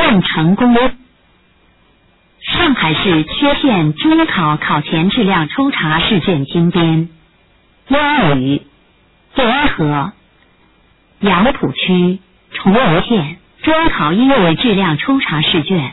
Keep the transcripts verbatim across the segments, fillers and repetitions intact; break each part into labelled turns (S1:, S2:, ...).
S1: 更成功。上海市缺片中考考前质量抽查试卷精编。英语联合杨浦区崇文县中考英语质量抽查试卷。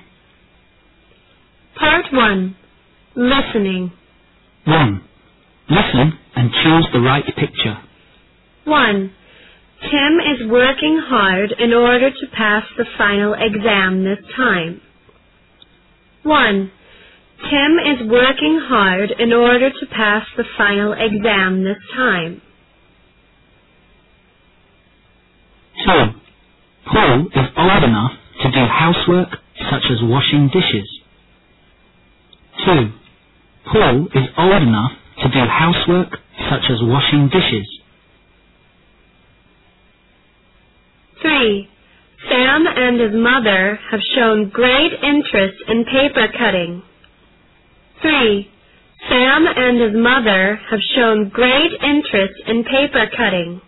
S2: Part one. Listening.
S3: one. Listen and choose the right picture.
S2: one. Tim is working hard in order to pass the final exam this time. one. Tim is working hard in order to pass the final exam this time.
S3: two. Paul is old enough to do housework such as washing dishes. two. Paul is old enough to do housework such as washing dishes.
S2: three. Sam and his mother have shown great interest in paper cutting. three. Sam and his mother have shown great interest in paper cutting.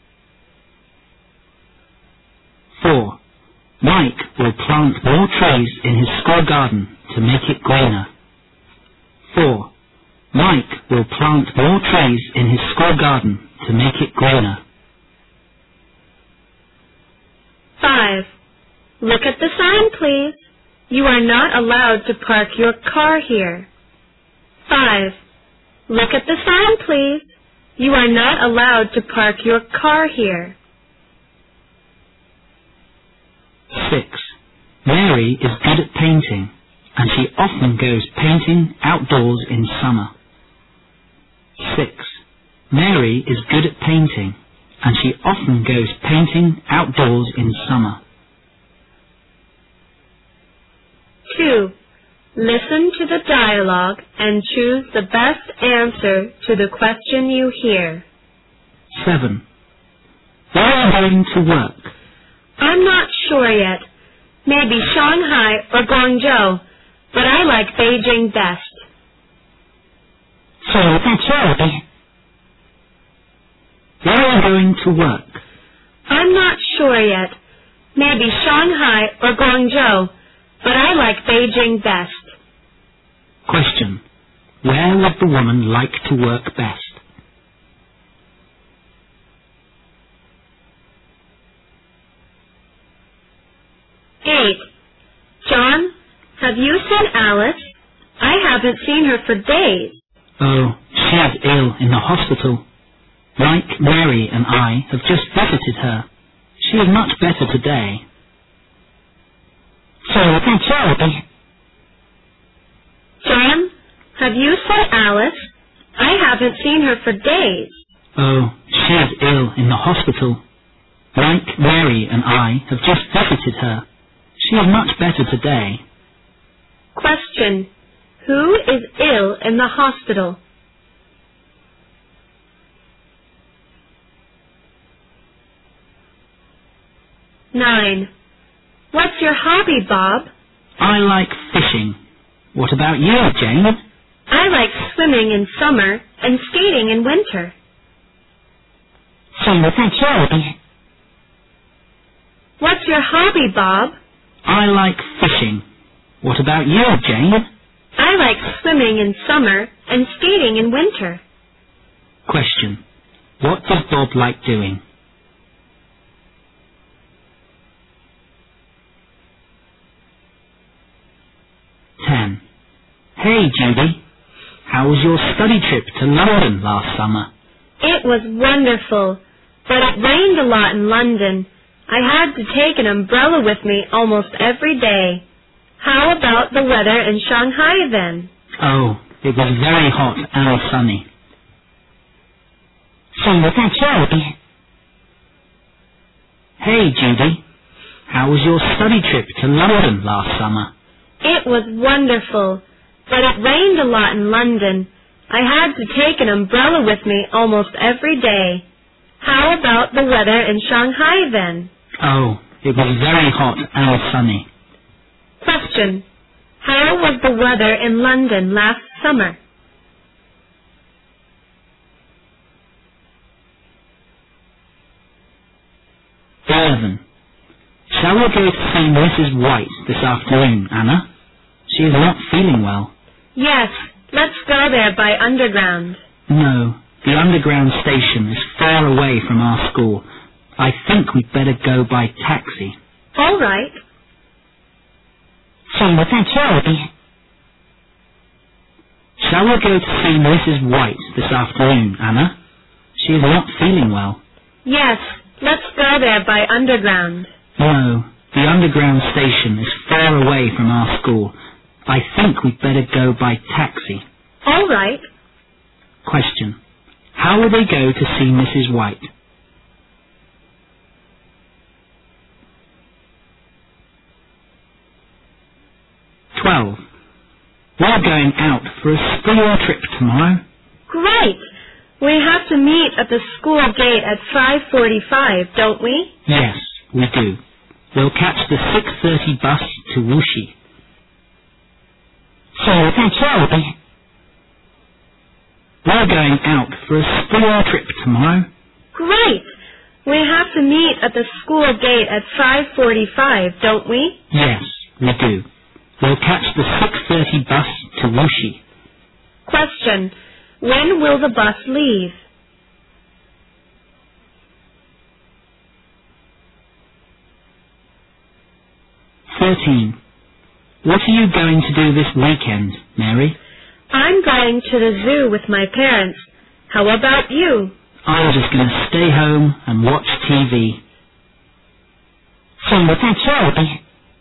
S3: four. Mike will plant more trees in his school garden to make it greener. four. Mike will plant more trees in his school garden to make it greener.
S2: five. Look at the sign, please. You are not allowed to park your car here. five. Look at the sign, please. You are not allowed to park your car here.
S3: six. Mary is good at painting, and she often goes painting outdoors in summer. six. Mary is good at painting, and she often goes painting outdoors in summer.
S2: two. Listen to the dialogue and choose the best answer to the question you hear.
S3: seven. Where are you going to work?
S2: I'm not sure yet. Maybe Shanghai or Guangzhou, but I like Beijing best.
S1: 请再说一遍。
S3: Where are you going to work?
S2: I'm not sure yet. Maybe Shanghai or Guangzhou, but I like Beijing best.
S3: Question. Where would the woman like to work best?
S2: eight. John, have you seen Alice? I haven't seen her for days.
S3: Oh, she is ill in the hospital. Mike, Mary and I have just visited her. She is much better today.
S1: 请再说一遍。
S2: John, have you seen Alice? I haven't seen her for days.
S3: Oh, she is ill in the hospital. Mike, Mary and I have just visited her. She is much better today.
S2: Question. Who is ill in the hospital? nine. What's your hobby, Bob?
S3: I like fishing. What about you, Jane?
S2: I like swimming in summer and skating in winter.
S1: 请再说一遍。
S2: What's your hobby, Bob?
S3: I like fishing. What about you, Jane?
S2: I like swimming in summer and skating in winter.
S3: Question. What does Bob like doing? ten. Hey, Judy. How was your study trip to London last summer?
S2: It was wonderful, but it rained a lot in London. I had to take an umbrella with me almost every day. How about the weather in Shanghai then?
S3: Oh, it was very hot and sunny.
S1: 请再说一遍。
S3: Hey, Judy. How was your study trip to London last summer?
S2: It was wonderful, but it rained a lot in London. I had to take an umbrella with me almost every day. How about the weather in Shanghai then?
S3: Oh, it was very hot and sunny.
S2: Question. How was the weather in London last summer?
S3: eleven. Shall Shall we go to see Missus White this afternoon, Anna? She is not feeling well.
S2: Yes, let's go there by Underground.
S3: No, the Underground station is far away from our school. I think we'd better go by taxi.
S2: All right.
S1: 走了再去耳边。
S3: Shall we go to see Missus White this afternoon, Anna? She is not feeling well.
S2: Yes, let's go there by Underground.
S3: No, the Underground station is far away from our school. I think we'd better go by taxi.
S2: All right.
S3: Question. How will they go to see Missus White? Twelve. We're going out for a school trip tomorrow.
S2: Great. We have to meet at the school gate at five forty-five, don't we?
S3: Yes, we do. We'll catch the six thirty bus to Wuxi.
S1: 走了再去耳边。
S3: We're going out for a school trip tomorrow.
S2: Great. We have to meet at the school gate at five forty-five, don't we?
S3: Yes, we do. We'll catch the six thirty bus to Wuxi.
S2: Question. When will the bus leave?
S3: Thirteen. What are you going to do this weekend, Mary?
S2: I'm going to the zoo with my parents. How about you?
S3: I'm just going to stay home and watch T V.
S1: 走了再去耳边。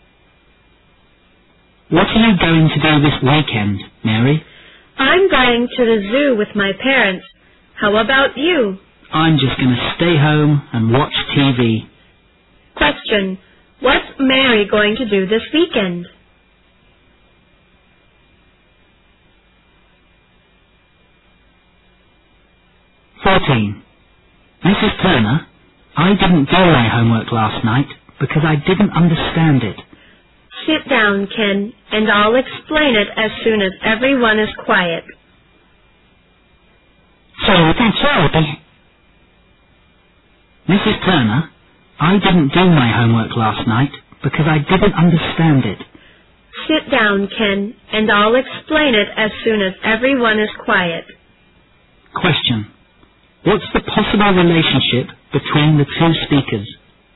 S3: What are you going to do this weekend, Mary?
S2: I'm going to the zoo with my parents. How about you?
S3: I'm just going to stay home and watch T V.
S2: Question. What's Mary going to do this weekend?
S3: Fourteen. Missus Turner, I didn't do my homework last night because I didn't understand it.
S2: Sit down, Ken, and I'll explain it as soon as everyone is quiet.
S1: 走了再去耳边。
S3: Missus Turner, I didn't do my homework last night because I didn't understand it.
S2: Sit down, Ken, and I'll explain it as soon as everyone is quiet.
S3: Question. What's the possible relationship between the two speakers?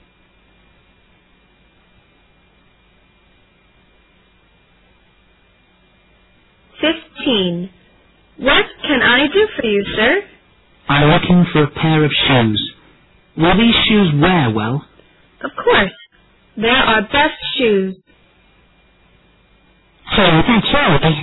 S2: Fifteen. What can I do for you, sir?
S3: I'm looking for a pair of shoes. Will these shoes wear well?
S2: Of course. They're our best shoes.
S1: 走了再去耳边。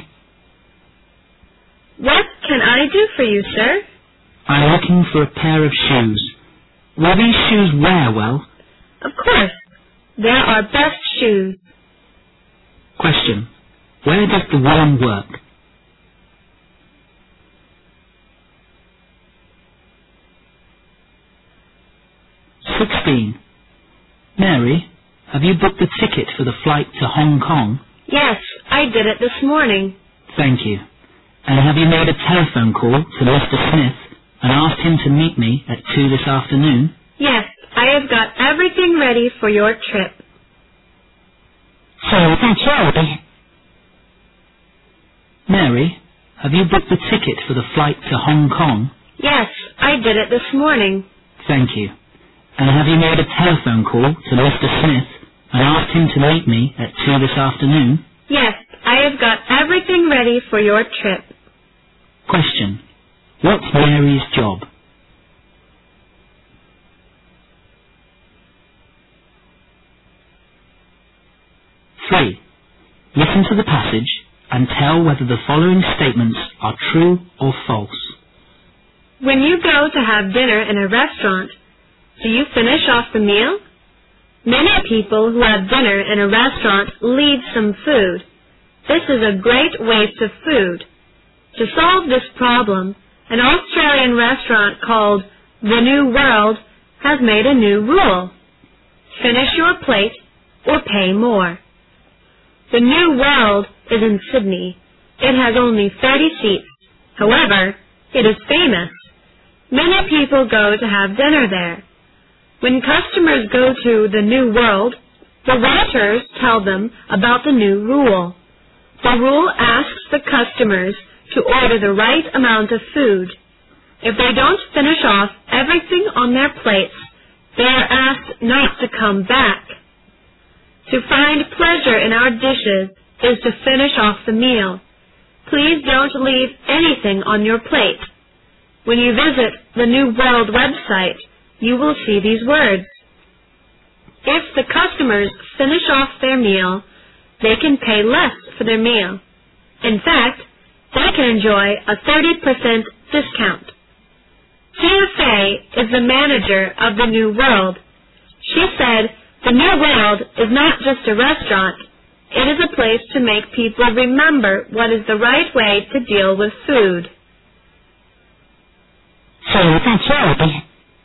S2: What can I do for you, sir?
S3: I'm looking for a pair of shoes. Will these shoes wear well?
S2: Of course. They're our best shoes.
S3: Question. Where does the worm work? Sixteen. Mary, have you booked the ticket for the flight to Hong Kong?
S2: Yes, I did it this morning.
S3: Thank you. And have you made a telephone call to Mister Smith and asked him to meet me at two this afternoon?
S2: Yes, I have got everything ready for your trip.
S1: 走了再去耳边。
S3: Mary, have you booked the ticket for the flight to Hong Kong?
S2: Yes, I did it this morning.
S3: Thank you. And have you made a telephone call to Mister Smith and asked him to meet me at two this afternoon?
S2: Yes, I have got everything ready for your trip.
S3: Question. What's Mary's job? Three. Listen to the passage and tell whether the following statements are true or false.
S2: When you go to have dinner in a restaurant, do you finish off the meal? Many people who have dinner in a restaurant leave some food. This is a great waste of food. To solve this problem, an Australian restaurant called The New World has made a new rule. Finish your plate or pay more. The New World is in Sydney. It has only thirty seats. However, it is famous. Many people go to have dinner there. When customers go to the New World, The waiters tell them about the new rule. The rule asks the customers to order the right amount of food. If they don't finish off everything on their plates, they are asked not to come back. To find pleasure in our dishes is to finish off the meal. Please don't leave anything on your plate. When you visit the New World website, you will see these words. If the customers finish off their meal, they can pay less for their meal. In fact, they can enjoy a thirty percent discount. Tina Fey is the manager of the New World. She said, the New World is not just a restaurant. It is a place to make people remember what is the right way to deal with food.
S1: 请再听一遍。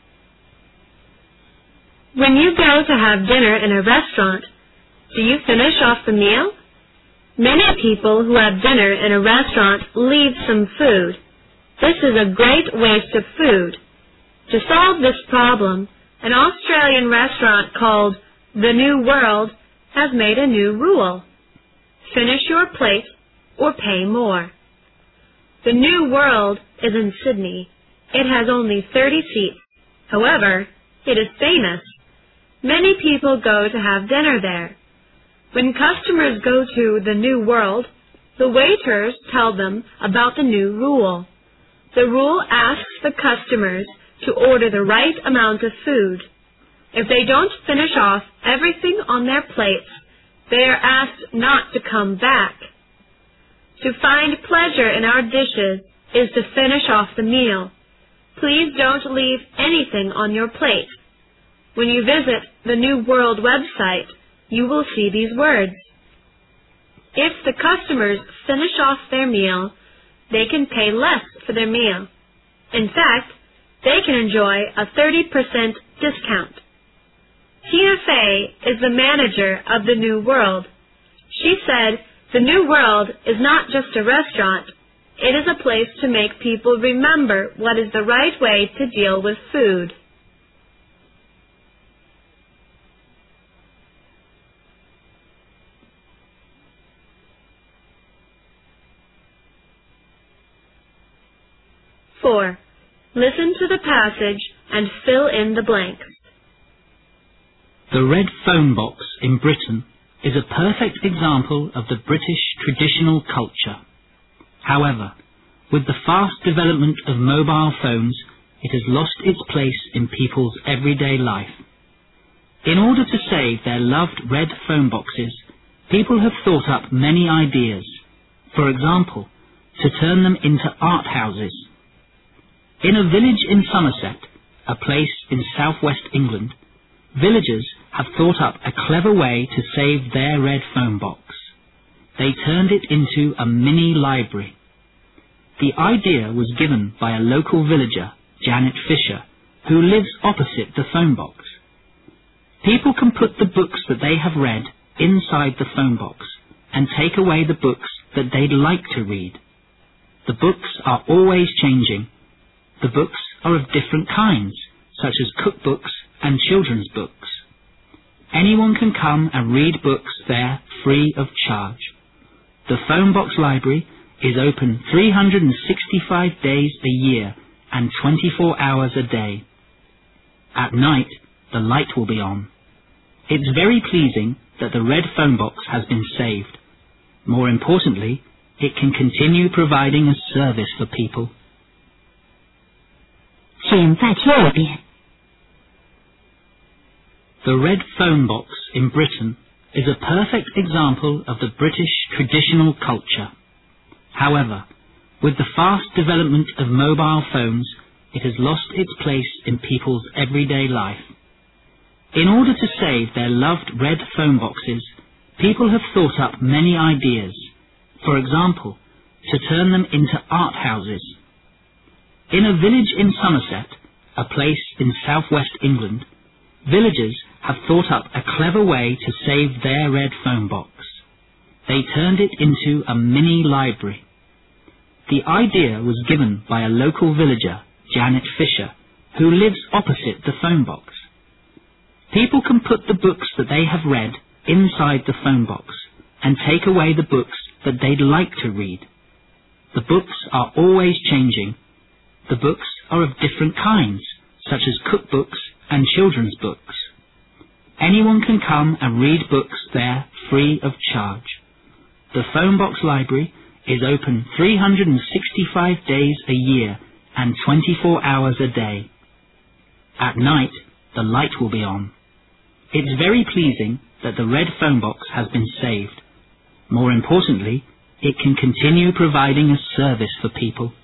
S2: When you go to have dinner in a restaurant, do you finish off the meal? Many people who have dinner in a restaurant leave some food. This is a great waste of food. To solve this problem, an Australian restaurant called The New World has made a new rule. Finish your plate or pay more. The New World is in Sydney. It has only thirty seats. However, it is famous. Many people go to have dinner there. When customers go to the New World, the waiters tell them about the new rule. The rule asks the customers to order the right amount of food. If they don't finish off everything on their plates, they are asked not to come back. To find pleasure in our dishes is to finish off the meal. Please don't leave anything on your plate. When you visit the New World website, you will see these words. If the customers finish off their meal, they can pay less for their meal. In fact, they can enjoy a thirty percent discount. Tina Fey is the manager of the New World. She said, the New World is not just a restaurant. It is a place to make people remember what is the right way to deal with food. Four. Listen to the passage and fill in the blanks.
S3: The red phone box in Britain is a perfect example of the British traditional culture. However, with the fast development of mobile phones, it has lost its place in people's everyday life. In order to save their loved red phone boxes, people have thought up many ideas. For example, to turn them into art houses. In a village in Somerset, a place in southwest England, villagers have thought up a clever way to save their red phone box. They turned it into a mini library. The idea was given by a local villager, Janet Fisher, who lives opposite the phone box. People can put the books that they have read inside the phone box and take away the books that they'd like to read. The books are always changing. The books are of different kinds, such as cookbooks and children's books. Anyone can come and read books there free of charge. The phone box library is open three hundred sixty-five days a year and twenty-four hours a day. At night, the light will be on. It's very pleasing that the red phone box has been saved. More importantly, it can continue providing a service for people.
S1: 请再听一遍。
S3: The red phone box in Britain is a perfect example of the British traditional culture. However, with the fast development of mobile phones, it has lost its place in people's everyday life. In order to save their loved red phone boxes, people have thought up many ideas. For example, to turn them into art houses. In a village in Somerset, a place in southwest England, villagers have thought up a clever way to save their red phone box. They turned it into a mini library. The idea was given by a local villager, Janet Fisher, who lives opposite the phone box. People can put the books that they have read inside the phone box and take away the books that they'd like to read. The books are always changing. The books are of different kinds, such as cookbooks and children's books. Anyone can come and read books there free of charge. The phone box library is open three hundred sixty-five days a year and twenty-four hours a day. At night, the light will be on. It's very pleasing that the red phone box has been saved. More importantly, it can continue providing a service for people.